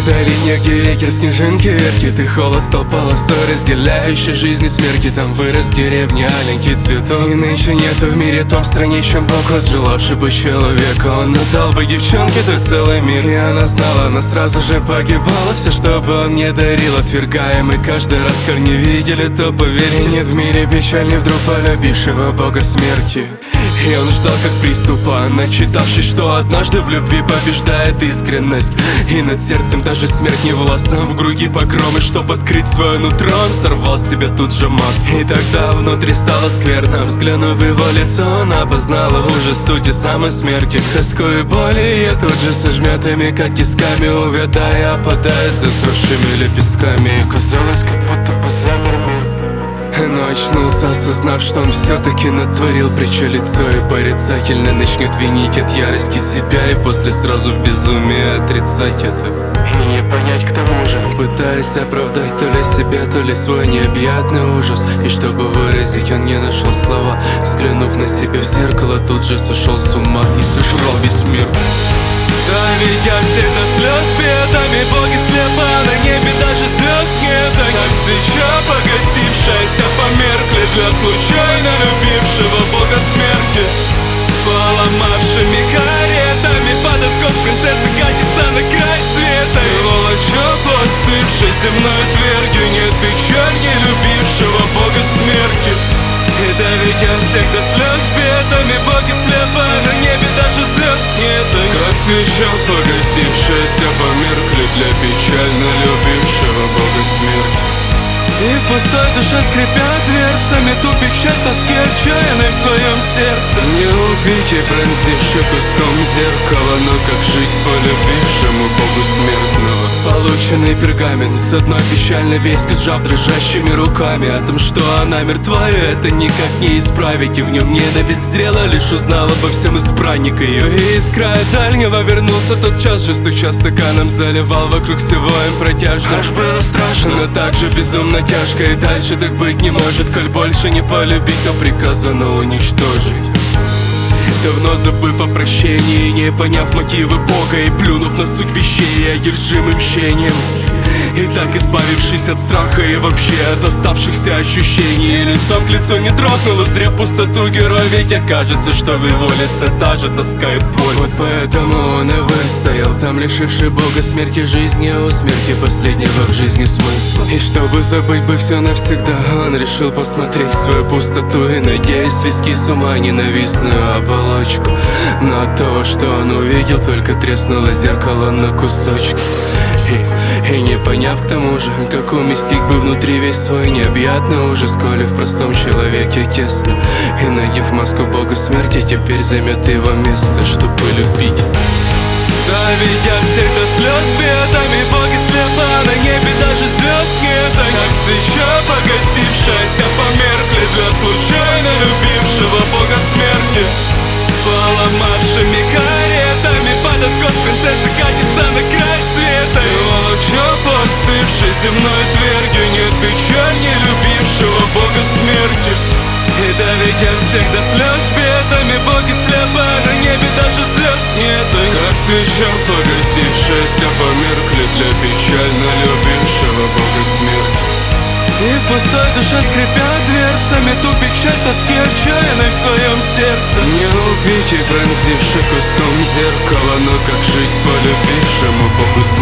В долине, где ветер, снежинки редки, ты холод стал полосой, разделяющей жизнь и смерти. Там вырос деревня, аленький цветок. И нынче нету в мире том стране, чем Бог возжелавший бы человека. Он отдал бы девчонке той целый мир, и она знала, но сразу же погибала. Все, что бы он не дарил, отвергаемый каждый раз, как не видели, то поверьте. Нет в мире печали вдруг полюбившего Бога смерти. И он ждал как приступа, начитавшись, что однажды в любви побеждает искренность. И над сердцем даже смерть не властна. В груди погромы, чтоб открыть свое нутро, он сорвал с себя тут же маску. И тогда внутри стало скверно. Взглянув в его лицо, она познала ужас сути самой смерти. Тоску и боли ее тут же со жмятыми, как тисками, увядая, опадает засохшими лепестками. И казалось, как будто бы замер мир. Но очнулся, осознав, что он все-таки натворил, пряча лицо и порицательно начнет винить от ярости себя, и после сразу в безумии отрицать это. И не понять к тому же, пытаясь оправдать то ли себя, то ли свой необъятный ужас. И чтобы выразить, он не нашел слова. Взглянув на себя в зеркало, тут же сошел с ума и сожрал весь мир. Доведя всех до слез бедами, боги слепа, на небе даже звезд нет. Как свеча погасившаяся померкли для случайно любившего Бога смерти. Поломавшими каретами под откос принцессы катится на край света. И волоча постывшей земной твердью, нет печаль не любившего Бога смерти. И доведя всех до слез бедами, боги слепа, на небе даже звезд нет. Как свеча погасившаяся померкли для печально любившего Бога смерти. И в пустой душе скрипя дверцами, тупик счет тоски отчаянной в своем сердце. Не убийте, пронзивший куском зеркала, но как жить полюбившему Богу смертного. Полученный пергамент с одной печальной вестью, сжав дрожащими руками о том, что она мертва, и это никак не исправить. И в нем ненависть зрела, лишь узнал обо всем избранник ее. И из края дальнего вернулся тот час, жесточа стаканом заливал вокруг всего им протяжно. Аж было страшно, но также безумно тяжко. И дальше так быть не может, коль больше не полюбить, то приказано уничтожить. Давно забыв о прощении, не поняв мотивы Бога, и плюнув на суть вещей, одержимым мщением. И так избавившись от страха и вообще от оставшихся ощущений, и лицом к лицу не дрогнул, узрев пустоту герой, ведь окажется, что в его лице та же тоска и боль. Вот поэтому он и выстоял там, лишивший Бога смерти жизни, а у смерти последнего в жизни смысла. И чтобы забыть бы все навсегда, он решил посмотреть в свою пустоту и, надеясь свести с ума ненавистную оболочку. Но от того, что он увидел, только треснуло зеркало на кусочки. И не поняв к тому же, как уместить бы внутри весь свой необъятный ужас, коли в простом человеке тесно. И надев маску Бога смерти, теперь займет его место, чтобы любить. Доведя всех до слез бедами, боги слепа, на небе даже звезд нет. Как свеча погасившаяся померкли для случайно любившего Бога смерти. Поломавшими каретами под откос принцессы катится на край света. И волоча постывшей земной твердью, нет печаль не любившего Бога смерти. И доведя всех до слез бедами, боги слепа, на небе даже звезд нет. Как свеча погасившаяся померкли для печально любившего Бога смерти. И в пустой душе скрипя дверцами, тупик счет тоски отчаянной в своем сердце. Не убийте, пронзивший куском зеркала, но как жить полюбившему Богу